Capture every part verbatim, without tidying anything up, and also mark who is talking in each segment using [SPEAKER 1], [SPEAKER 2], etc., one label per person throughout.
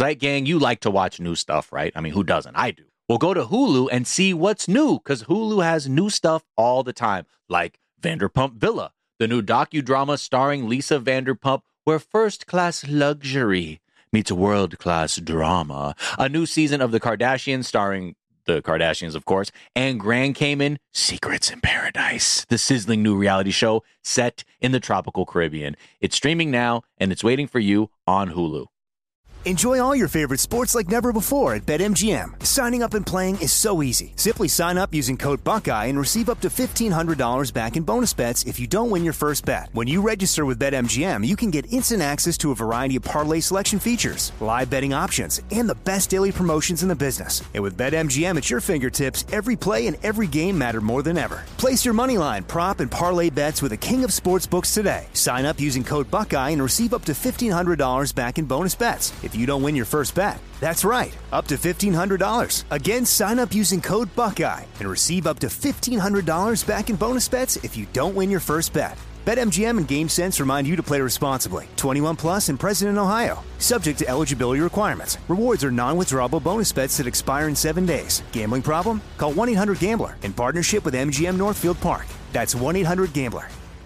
[SPEAKER 1] Zeit Gang, you like to watch new stuff, right? I mean, who doesn't? I do. Well, go to Hulu and see what's new, because Hulu has new stuff all the time, like Vanderpump Villa, the new docudrama starring Lisa Vanderpump, where first-class luxury meets world-class drama. A new season of The Kardashians starring the Kardashians, of course, and Grand Cayman, Secrets in Paradise, the sizzling new reality show set in the tropical Caribbean. It's streaming now, and it's waiting for you on Hulu.
[SPEAKER 2] Enjoy all your favorite sports like never before at BetMGM. Signing up and playing is so easy. Simply sign up using code Buckeye and receive up to fifteen hundred dollars back in bonus bets if you don't win your first bet. When you register with BetMGM, you can get instant access to a variety of parlay selection features, live betting options, and the best daily promotions in the business. And with BetMGM at your fingertips, every play and every game matter more than ever. Place your moneyline, prop, and parlay bets with the king of sportsbooks today. Sign up using code Buckeye and receive up to fifteen hundred dollars back in bonus bets if you don't win your first bet. That's right, up to fifteen hundred dollars. Again, sign up using code Buckeye and receive up to fifteen hundred dollars back in bonus bets if you don't win your first bet. BetMGM and GameSense remind you to play responsibly. twenty-one plus and present in Ohio. Subject to eligibility requirements. Rewards are non-withdrawable bonus bets that expire in seven days. Gambling problem? Call one eight hundred gambler in partnership with M G M Northfield Park. That's one eight hundred gambler.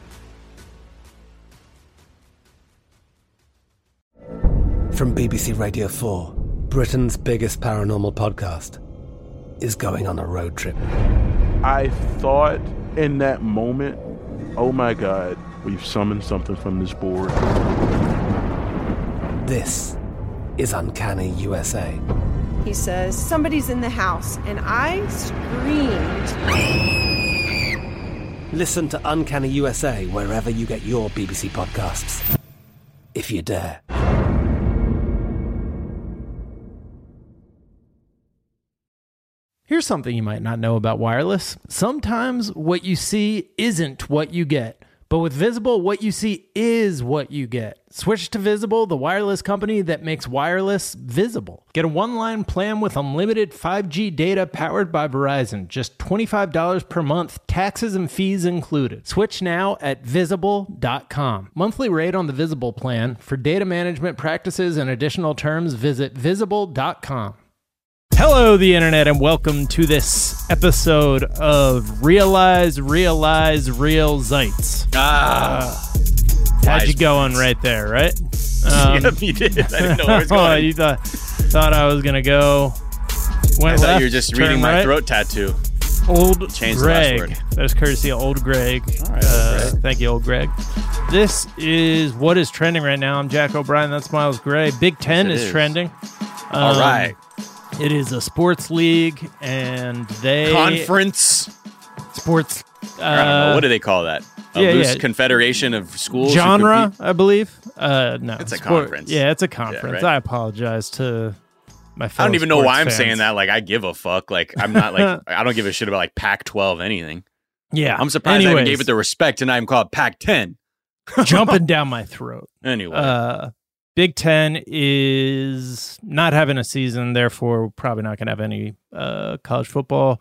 [SPEAKER 3] From B B C Radio four, Britain's biggest paranormal podcast is going on a road trip.
[SPEAKER 4] I thought in that moment, oh my God, we've summoned something from this board.
[SPEAKER 3] This is Uncanny U S A.
[SPEAKER 5] He says, somebody's in the house, and I screamed.
[SPEAKER 3] Listen to Uncanny U S A wherever you get your B B C podcasts, if you dare.
[SPEAKER 6] Here's something you might not know about wireless. Sometimes what you see isn't what you get. But with Visible, what you see is what you get. Switch to Visible, the wireless company that makes wireless visible. Get a one-line plan with unlimited five G data powered by Verizon. Just twenty-five dollars per month, taxes and fees included. Switch now at visible dot com. Monthly rate on the Visible plan. For data management practices and additional terms, visit visible dot com. Hello, the internet, and welcome to this episode of Realize, Realize, Real Zeitz.
[SPEAKER 1] Ah.
[SPEAKER 6] Uh, how'd you going right there, right? Um,
[SPEAKER 1] yep, you did. I didn't know where it was going.
[SPEAKER 6] Oh, you thought, thought I was going to go. Went
[SPEAKER 1] I thought
[SPEAKER 6] left,
[SPEAKER 1] you were just reading my
[SPEAKER 6] right.
[SPEAKER 1] throat tattoo.
[SPEAKER 6] Old
[SPEAKER 1] Change the last
[SPEAKER 6] Greg.
[SPEAKER 1] word.
[SPEAKER 6] That is courtesy of Old Greg.
[SPEAKER 1] All right,
[SPEAKER 6] uh,
[SPEAKER 1] Old Greg.
[SPEAKER 6] Thank you, Old Greg. This is what is trending right now. I'm Jack O'Brien. That's Miles Gray. Big Ten
[SPEAKER 1] Yes,
[SPEAKER 6] is,
[SPEAKER 1] is
[SPEAKER 6] trending. Um,
[SPEAKER 1] All right.
[SPEAKER 6] It is a sports league, and they
[SPEAKER 1] Conference.
[SPEAKER 6] sports. Uh,
[SPEAKER 1] I don't know. What do they call that? A
[SPEAKER 6] yeah,
[SPEAKER 1] loose
[SPEAKER 6] yeah.
[SPEAKER 1] confederation of schools. who
[SPEAKER 6] genre,
[SPEAKER 1] compete?
[SPEAKER 6] I believe. Uh, no,
[SPEAKER 1] It's a
[SPEAKER 6] sport-
[SPEAKER 1] conference.
[SPEAKER 6] Yeah, it's a conference.
[SPEAKER 1] right.
[SPEAKER 6] I apologize to my.
[SPEAKER 1] I
[SPEAKER 6] Fellow
[SPEAKER 1] don't even know why I'm
[SPEAKER 6] sports
[SPEAKER 1] saying
[SPEAKER 6] fans.
[SPEAKER 1] that. Like, I give a fuck. Like, I'm not like, I don't give a shit about like Pac twelve anything.
[SPEAKER 6] Yeah,
[SPEAKER 1] I'm surprised I even
[SPEAKER 6] Anyways,
[SPEAKER 1] gave it the respect to not even call it Pac ten.
[SPEAKER 6] jumping down my throat.
[SPEAKER 1] Anyway.
[SPEAKER 6] Uh, Big Ten is not having a season, therefore probably not going to have any uh, college football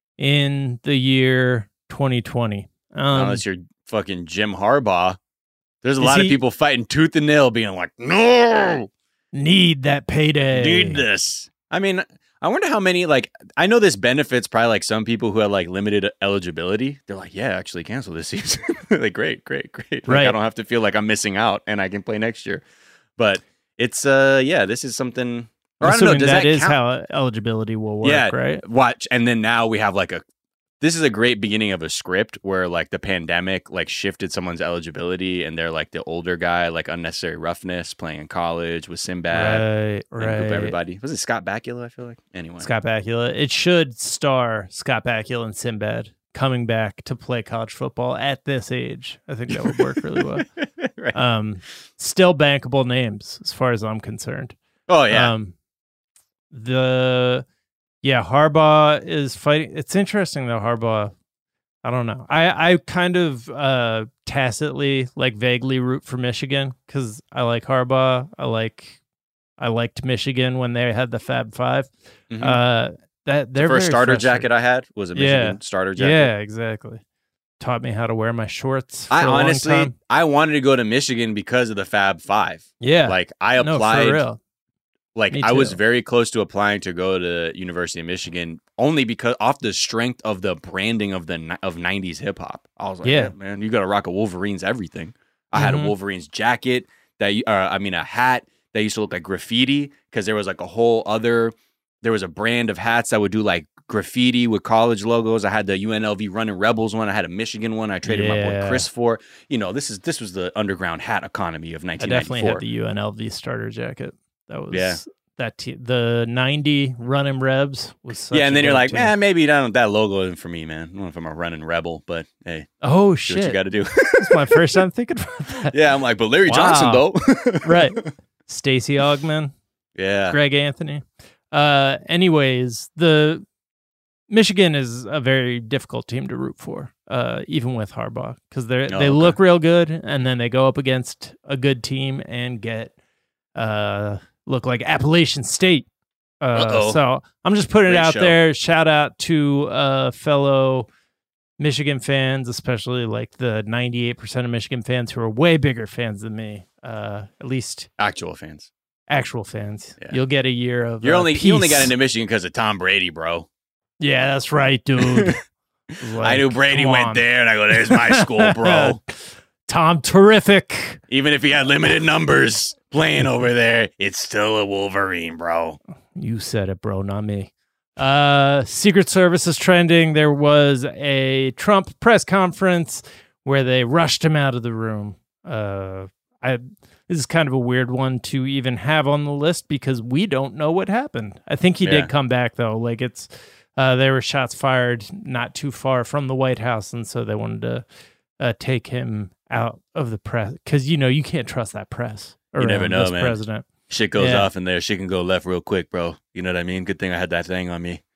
[SPEAKER 6] in the year twenty twenty. Um,
[SPEAKER 1] Unless you're fucking Jim Harbaugh. There's a
[SPEAKER 6] Is
[SPEAKER 1] lot
[SPEAKER 6] he-
[SPEAKER 1] of people fighting tooth and nail being like, no,
[SPEAKER 6] need that payday.
[SPEAKER 1] need this. I mean, I wonder how many, like, I know this benefits probably like some people who have like limited eligibility. They're like, yeah, actually cancel this season. Like, great, great, great. Like,
[SPEAKER 6] Right.
[SPEAKER 1] I don't have to feel like I'm missing out and I can play next year. But it's, uh, yeah, this is something. Or
[SPEAKER 6] I'm
[SPEAKER 1] I don't know.
[SPEAKER 6] assuming
[SPEAKER 1] Does
[SPEAKER 6] that
[SPEAKER 1] that,
[SPEAKER 6] is
[SPEAKER 1] count?
[SPEAKER 6] how eligibility will work,
[SPEAKER 1] Yeah,
[SPEAKER 6] right?
[SPEAKER 1] Watch. And then now we have like a, this is a great beginning of a script where like the pandemic like shifted someone's eligibility and they're like the older guy, like Unnecessary Roughness playing in college with Sinbad.
[SPEAKER 6] Right,
[SPEAKER 1] And Group
[SPEAKER 6] right.
[SPEAKER 1] Everybody. Was it Scott Bakula? I feel like. Anyway.
[SPEAKER 6] Scott Bakula. It should star Scott Bakula and Sinbad coming back to play college football at this age. I think that would work really well.
[SPEAKER 1] Right.
[SPEAKER 6] Um, still bankable names as far as I'm concerned.
[SPEAKER 1] Oh, yeah.
[SPEAKER 6] Um, the yeah, Harbaugh is fighting. It's interesting though. Harbaugh, I don't know. I I kind of uh, tacitly, like vaguely root for Michigan because I like Harbaugh. I like I liked Michigan when they had the Fab Five.
[SPEAKER 1] Mhm.
[SPEAKER 6] Uh, that
[SPEAKER 1] the
[SPEAKER 6] they're
[SPEAKER 1] first
[SPEAKER 6] very
[SPEAKER 1] starter
[SPEAKER 6] frustrating.
[SPEAKER 1] jacket I had was a Michigan
[SPEAKER 6] Yeah.
[SPEAKER 1] starter jacket.
[SPEAKER 6] Yeah, exactly. Taught me how to wear my shorts. For
[SPEAKER 1] I
[SPEAKER 6] a long
[SPEAKER 1] honestly,
[SPEAKER 6] time.
[SPEAKER 1] I wanted to go to Michigan because of the Fab Five.
[SPEAKER 6] yeah,
[SPEAKER 1] Like I
[SPEAKER 6] no,
[SPEAKER 1] applied
[SPEAKER 6] for real.
[SPEAKER 1] Like,
[SPEAKER 6] Me
[SPEAKER 1] I was
[SPEAKER 6] too.
[SPEAKER 1] very close to applying to go to University of Michigan only because off the strength of the branding of the ni- of nineties hip hop. I was like,
[SPEAKER 6] Yeah.
[SPEAKER 1] yeah, man, you got to rock a Wolverines everything. I had a
[SPEAKER 6] Mhm.
[SPEAKER 1] Wolverines jacket that, you- uh, I mean, a hat that used to look like graffiti because there was like a whole other, there was a brand of hats that would do like graffiti with college logos. I had the U N L V Running Rebels one. I had a Michigan one. I traded my boy
[SPEAKER 6] Yeah.
[SPEAKER 1] Chris for. You know, this is this was the underground hat economy of
[SPEAKER 6] I
[SPEAKER 1] nineteen
[SPEAKER 6] definitely
[SPEAKER 1] ninety-four.
[SPEAKER 6] had the U N L V starter jacket. That was
[SPEAKER 1] Yeah.
[SPEAKER 6] that te- the ninety Running Rebs was such
[SPEAKER 1] Yeah, and
[SPEAKER 6] a
[SPEAKER 1] then you're
[SPEAKER 6] dope
[SPEAKER 1] like,
[SPEAKER 6] team.
[SPEAKER 1] man, maybe that, that logo isn't for me, man. I don't know if I'm a running rebel, but hey,
[SPEAKER 6] Oh
[SPEAKER 1] do what
[SPEAKER 6] shit.
[SPEAKER 1] you got to do.
[SPEAKER 6] It's my first time thinking about that.
[SPEAKER 1] Yeah, I'm like, but Larry
[SPEAKER 6] Wow.
[SPEAKER 1] Johnson, though.
[SPEAKER 6] Right. Stacey Augman,
[SPEAKER 1] Yeah.
[SPEAKER 6] Greg Anthony. Uh anyways, the Michigan is a very difficult team to root for, uh, even with Harbaugh, because they
[SPEAKER 1] Oh,
[SPEAKER 6] they
[SPEAKER 1] okay.
[SPEAKER 6] look real good, and then they go up against a good team and get uh, look like Appalachian State. Uh,
[SPEAKER 1] Uh-oh.
[SPEAKER 6] so I'm just putting it
[SPEAKER 1] Great
[SPEAKER 6] out
[SPEAKER 1] show.
[SPEAKER 6] there. Shout out to uh, fellow Michigan fans, especially like the ninety-eight percent of Michigan fans who are way bigger fans than me. Uh, at least
[SPEAKER 1] Actual fans.
[SPEAKER 6] actual fans.
[SPEAKER 1] Yeah.
[SPEAKER 6] You'll get a year of.
[SPEAKER 1] You're
[SPEAKER 6] uh,
[SPEAKER 1] only you only
[SPEAKER 6] peace.
[SPEAKER 1] got into Michigan because of Tom Brady, bro.
[SPEAKER 6] Yeah, that's right, dude.
[SPEAKER 1] I knew Brady
[SPEAKER 6] come
[SPEAKER 1] went
[SPEAKER 6] on.
[SPEAKER 1] there, and I go, "There's my school, bro."
[SPEAKER 6] Tom, terrific.
[SPEAKER 1] Even if he had limited numbers playing over there, it's still a Wolverine, bro.
[SPEAKER 6] You said it, bro, not me. Uh, Secret Service is trending. There was a Trump press conference where they rushed him out of the room. Uh, I this is kind of a weird one to even have on the list because we don't know what happened. I think he
[SPEAKER 1] Yeah.
[SPEAKER 6] did come back though. Like it's uh, there were shots fired not too far from the White House, and so they wanted to uh, take him out of the press because you know you can't trust that press.
[SPEAKER 1] You never
[SPEAKER 6] around
[SPEAKER 1] know,
[SPEAKER 6] this
[SPEAKER 1] man.
[SPEAKER 6] President.
[SPEAKER 1] Shit goes
[SPEAKER 6] Yeah.
[SPEAKER 1] off in there. Shit can go left real quick, bro. You know what I mean? Good thing I had that thing on me.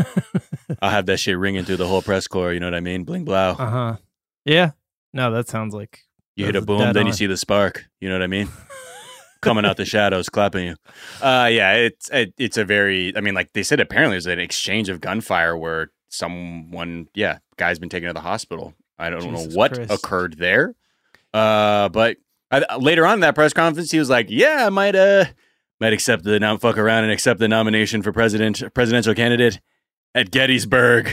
[SPEAKER 1] I'll have that shit ringing through the whole press corps. You know what I mean? Bling blow.
[SPEAKER 6] Uh huh. Yeah. No, that sounds like
[SPEAKER 1] You hit a
[SPEAKER 6] that's
[SPEAKER 1] boom,
[SPEAKER 6] dead
[SPEAKER 1] then you
[SPEAKER 6] on.
[SPEAKER 1] see the spark. You know what I mean? Coming out the shadows, clapping you. Uh, yeah, it's it, it's a very. I mean, like they said, apparently there's an exchange of gunfire where someone, yeah, guy's been taken to the hospital. I don't
[SPEAKER 6] Jesus
[SPEAKER 1] know what
[SPEAKER 6] Christ.
[SPEAKER 1] occurred there. Uh, but I, later on in that press conference, he was like, "Yeah, I might uh might accept the nom- fuck around and accept the nomination for president presidential candidate at Gettysburg."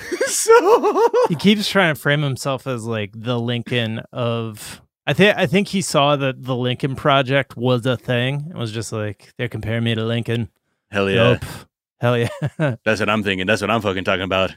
[SPEAKER 1] So
[SPEAKER 6] he keeps trying to frame himself as like the Lincoln of. I think I think he saw that the Lincoln Project was a thing. It was just like they're comparing me to Lincoln.
[SPEAKER 1] hell yeah,
[SPEAKER 6] Dope. Hell yeah.
[SPEAKER 1] that's what I'm thinking. That's what I'm fucking talking about.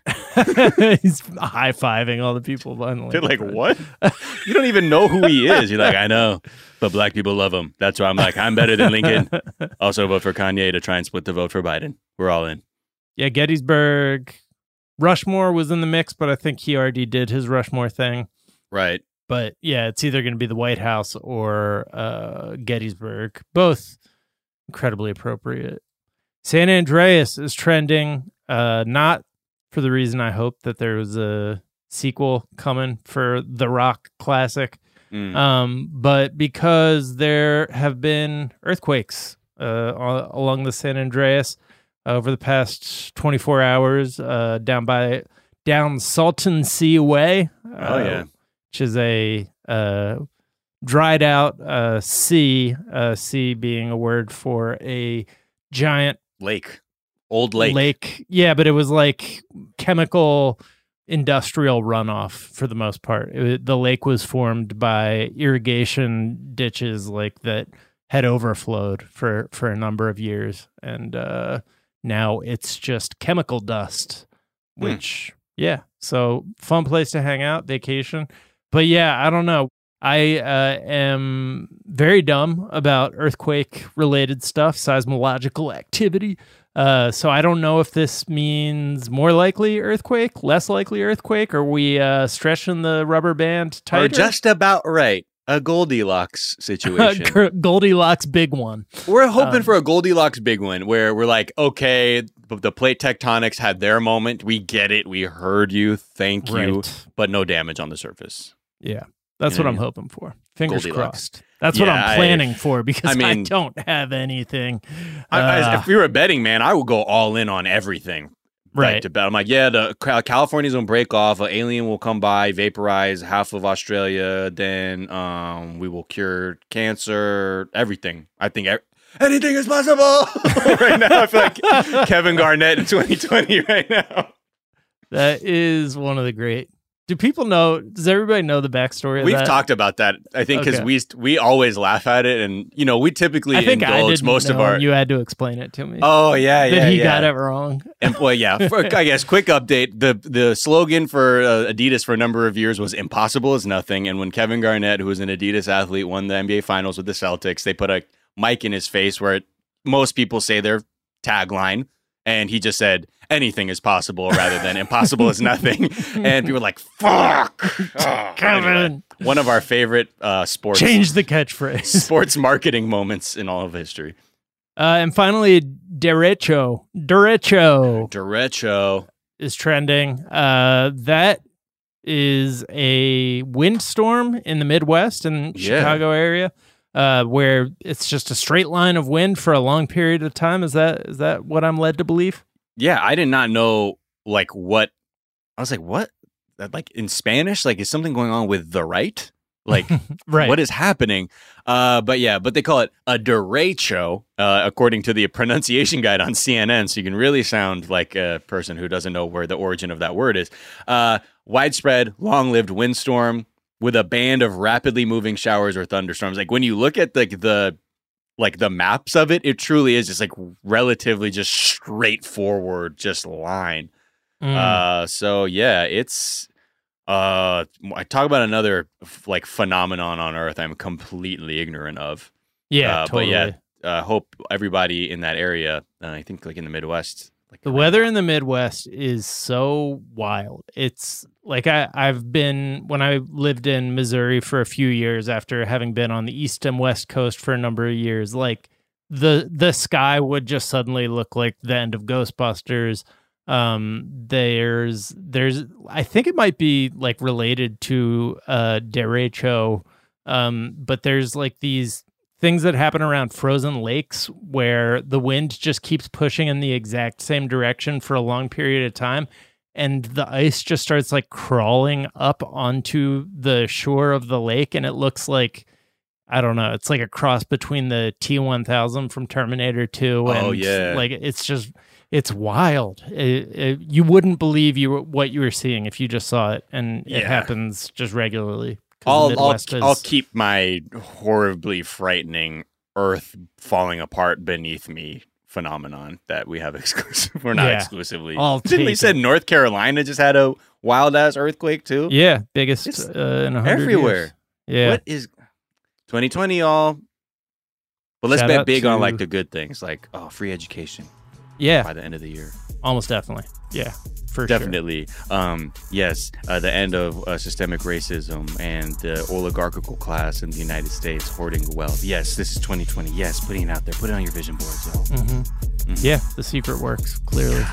[SPEAKER 6] He's high fiving all the people behind the
[SPEAKER 1] They're
[SPEAKER 6] Lincoln
[SPEAKER 1] like,
[SPEAKER 6] Project.
[SPEAKER 1] what? You don't even know who he is. You're like, I know, but black people love him. That's why I'm like, I'm better than Lincoln. Also vote for Kanye to try and split the vote for Biden. We're all in.
[SPEAKER 6] Yeah, Gettysburg. Rushmore was in the mix, but I think he already did his Rushmore thing.
[SPEAKER 1] Right.
[SPEAKER 6] But yeah, it's either going to be the White House or uh, Gettysburg. Both incredibly appropriate. San Andreas is trending, uh, not for the reason I hoped that there was a sequel coming for the Rock classic,
[SPEAKER 1] Mm.
[SPEAKER 6] um, but because there have been earthquakes uh, a- along the San Andreas over the past twenty-four hours, uh, down by down Salton Sea Way.
[SPEAKER 1] Oh,
[SPEAKER 6] uh,
[SPEAKER 1] yeah.
[SPEAKER 6] which is a uh, dried out uh, sea. Uh, sea being a word for a giant
[SPEAKER 1] Lake. Old lake.
[SPEAKER 6] lake. Yeah, but it was like chemical industrial runoff for the most part. It, wa- the lake was formed by irrigation ditches like that had overflowed for for a number of years, and uh, now it's just chemical dust.
[SPEAKER 1] Hmm.
[SPEAKER 6] Which, yeah, so fun place to hang out, vacation. But yeah, I don't know. I uh, am very dumb about earthquake related stuff, seismological activity. Uh, so I don't know if this means more likely earthquake, less likely earthquake, or we uh, stretching the rubber band tighter.
[SPEAKER 1] Or just about right. A Goldilocks situation.
[SPEAKER 6] Goldilocks big one.
[SPEAKER 1] We're hoping
[SPEAKER 6] Um,
[SPEAKER 1] for a Goldilocks big one where we're like, okay, but the plate tectonics had their moment. We get it. We heard you. Thank you.
[SPEAKER 6] Right.
[SPEAKER 1] But no damage on the surface.
[SPEAKER 6] Yeah, that's
[SPEAKER 1] You know
[SPEAKER 6] what I'm
[SPEAKER 1] what I mean?
[SPEAKER 6] hoping for. Fingers
[SPEAKER 1] Goldilocks.
[SPEAKER 6] crossed. That's what
[SPEAKER 1] Yeah, I-
[SPEAKER 6] I'm planning for because I,
[SPEAKER 1] I mean-
[SPEAKER 6] don't have anything.
[SPEAKER 1] I, I,
[SPEAKER 6] Uh,
[SPEAKER 1] if we were a betting man, I would go all in on everything.
[SPEAKER 6] Right.
[SPEAKER 1] Like, to bet. I'm like, yeah, the Cal- California's gonna break off. An alien will come by, vaporize half of Australia. Then um, we will cure cancer. Everything. I think. ev-
[SPEAKER 7] anything is possible. Right now, I feel like Kevin Garnett in twenty twenty right now.
[SPEAKER 6] That is one of the great. Do people know? Does everybody know the backstory of
[SPEAKER 7] We've
[SPEAKER 6] that?
[SPEAKER 7] talked about that, I think, because
[SPEAKER 6] Okay.
[SPEAKER 7] we we always laugh at it, and you know, we typically
[SPEAKER 6] I think I
[SPEAKER 7] indulge
[SPEAKER 6] didn't
[SPEAKER 7] most
[SPEAKER 6] know,
[SPEAKER 7] of our.
[SPEAKER 6] and you had to explain it to me.
[SPEAKER 7] Oh yeah, yeah,
[SPEAKER 6] that he
[SPEAKER 7] yeah.
[SPEAKER 6] got it wrong.
[SPEAKER 7] And well, yeah. For, I guess quick update: the the slogan for uh, Adidas for a number of years was "Impossible is nothing." And when Kevin Garnett, who was an Adidas athlete, won the N B A Finals with the Celtics, they put a mic in his face where it, most people say their tagline, and he just said, "Anything is possible," rather than "Impossible is nothing." And people were like, "Fuck, oh,
[SPEAKER 6] Kevin."
[SPEAKER 7] anyway, one of our favorite uh, sports
[SPEAKER 6] Change the catchphrase.
[SPEAKER 7] sports marketing moments in all of history.
[SPEAKER 6] Uh, and finally, derecho, derecho
[SPEAKER 7] Derecho.
[SPEAKER 6] is trending. Uh, that is a windstorm in the Midwest and
[SPEAKER 7] Yeah.
[SPEAKER 6] Chicago area, uh, where it's just a straight line of wind for a long period of time. Is that is that what I'm led to believe?
[SPEAKER 7] Yeah, I did not know like what I was like, what? That like in Spanish, like is something going on with the right? Like
[SPEAKER 6] Right.
[SPEAKER 7] what is happening? Uh, but yeah, but they call it a derecho, uh, according to the pronunciation guide on C N N. So you can really sound like a person who doesn't know where the origin of that word is. Uh, widespread, long-lived windstorm with a band of rapidly moving showers or thunderstorms. Like when you look at like the like the maps of it, it truly is just like relatively just straightforward, just line.
[SPEAKER 6] Mm.
[SPEAKER 7] Uh, so yeah, it's uh, I talk about another f- like phenomenon on Earth I'm completely ignorant of.
[SPEAKER 6] yeah,
[SPEAKER 7] uh,
[SPEAKER 6] totally.
[SPEAKER 7] But yeah, uh, hope everybody in that area, uh, I think like in the Midwest, like
[SPEAKER 6] The weather in the Midwest is so wild. It's like I, I've been, when I lived in Missouri for a few years after having been on the East and West Coast for a number of years, like the the sky would just suddenly look like the end of Ghostbusters. Um, there's, there's, I think it might be like related to uh, derecho, um, but there's like these things that happen around frozen lakes where the wind just keeps pushing in the exact same direction for a long period of time. And the ice just starts like crawling up onto the shore of the lake. And it looks like, I don't know, it's like a cross between the T one thousand from Terminator two. And
[SPEAKER 7] Oh, yeah.
[SPEAKER 6] like, it's just, it's wild. It, it, you wouldn't believe you were, what you were seeing if you just saw it. And it
[SPEAKER 7] Yeah.
[SPEAKER 6] happens just regularly. 'Cause the
[SPEAKER 7] I'll I'll,
[SPEAKER 6] Midwest is-
[SPEAKER 7] I'll keep my horribly frightening Earth falling apart beneath me phenomenon that we have exclusive. We're not
[SPEAKER 6] Yeah.
[SPEAKER 7] exclusively.
[SPEAKER 6] I'll
[SPEAKER 7] Didn't
[SPEAKER 6] take
[SPEAKER 7] they said
[SPEAKER 6] it.
[SPEAKER 7] North Carolina just had a wild ass earthquake too?
[SPEAKER 6] Yeah, biggest
[SPEAKER 7] It's
[SPEAKER 6] uh, in a hundred
[SPEAKER 7] everywhere.
[SPEAKER 6] years. Yeah,
[SPEAKER 7] What is twenty twenty, y'all? But let's
[SPEAKER 6] Shout
[SPEAKER 7] bet
[SPEAKER 6] out
[SPEAKER 7] big on
[SPEAKER 6] to-
[SPEAKER 7] like the good things, like oh, free education
[SPEAKER 6] yeah,
[SPEAKER 7] by the end of the year.
[SPEAKER 6] almost definitely. Yeah, for
[SPEAKER 7] Definitely. Um, yes, uh, the end of uh, systemic racism and the oligarchical class in the United States hoarding wealth. Yes, this is twenty twenty. Yes, putting it out there. Put it on your vision boards, y'all.
[SPEAKER 6] sure. hmm Yeah, the secret works clearly.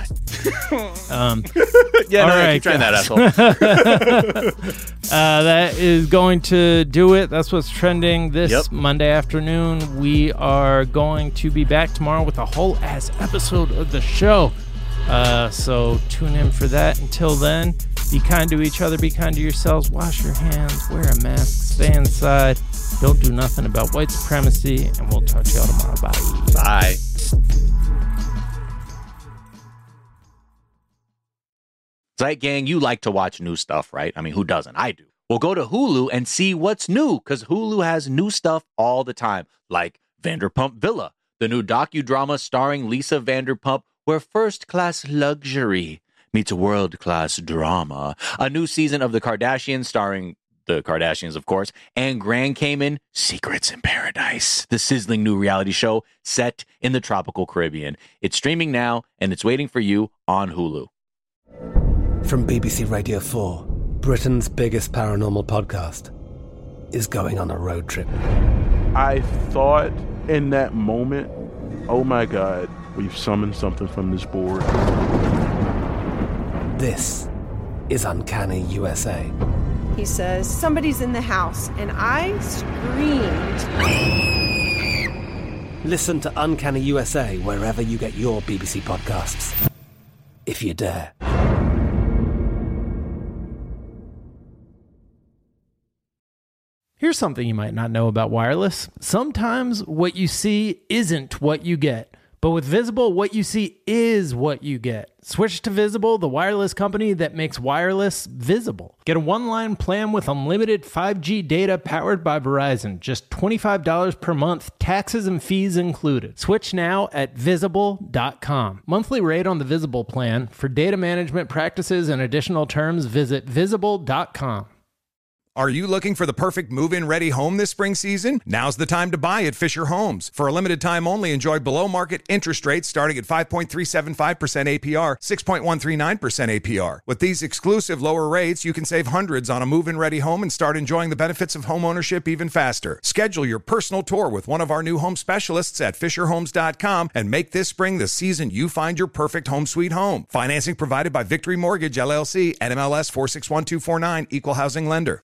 [SPEAKER 6] um,
[SPEAKER 7] Yeah,
[SPEAKER 6] all
[SPEAKER 7] no,
[SPEAKER 6] right,
[SPEAKER 7] keep trying that,
[SPEAKER 6] guys.
[SPEAKER 7] asshole.
[SPEAKER 6] uh, that is going to do it. That's what's trending this
[SPEAKER 7] Yep.
[SPEAKER 6] Monday afternoon. We are going to be back tomorrow with a whole ass episode of the show. Uh, so tune in for that. Until then, be kind to each other, be kind to yourselves, wash your hands, wear a mask, stay inside, don't do nothing about white supremacy, and we'll talk to y'all tomorrow. Bye.
[SPEAKER 7] Bye.
[SPEAKER 1] Zeit Gang, you like to watch new stuff, right? I mean, who doesn't? I do. Well, go to Hulu and see what's new, because Hulu has new stuff all the time, like Vanderpump Villa, the new docudrama starring Lisa Vanderpump, where first-class luxury meets world-class drama. A new season of The Kardashians starring the Kardashians, of course, and Grand Cayman, Secrets in Paradise, the sizzling new reality show set in the tropical Caribbean. It's streaming now, and it's waiting for you on Hulu.
[SPEAKER 3] From B B C Radio four, Britain's biggest paranormal podcast is going on a road trip.
[SPEAKER 4] I thought in that moment, oh my God, we've summoned something from this board.
[SPEAKER 3] This is Uncanny U S A.
[SPEAKER 5] He says, somebody's in the house, and I screamed.
[SPEAKER 3] Listen to Uncanny U S A wherever you get your B B C podcasts, if you dare.
[SPEAKER 6] Here's Here's something you might not know about wireless. Sometimes what you see isn't what you get. But with Visible, what you see is what you get. Switch to Visible, the wireless company that makes wireless visible. Get a one-line plan with unlimited five G data powered by Verizon. Just twenty-five dollars per month, taxes and fees included. Switch now at visible dot com. Monthly rate on the Visible plan. For data management practices and additional terms, visit visible dot com.
[SPEAKER 8] Are you looking for the perfect move-in ready home this spring season? Now's the time to buy at Fisher Homes. For a limited time only, enjoy below-market interest rates starting at five point three seven five percent A P R, six point one three nine percent A P R. With these exclusive lower rates, you can save hundreds on a move-in ready home and start enjoying the benefits of homeownership even faster. Schedule your personal tour with one of our new home specialists at fisher homes dot com and make this spring the season you find your perfect home sweet home. Financing provided by Victory Mortgage, L L C, N M L S four six one two four nine, Equal Housing Lender.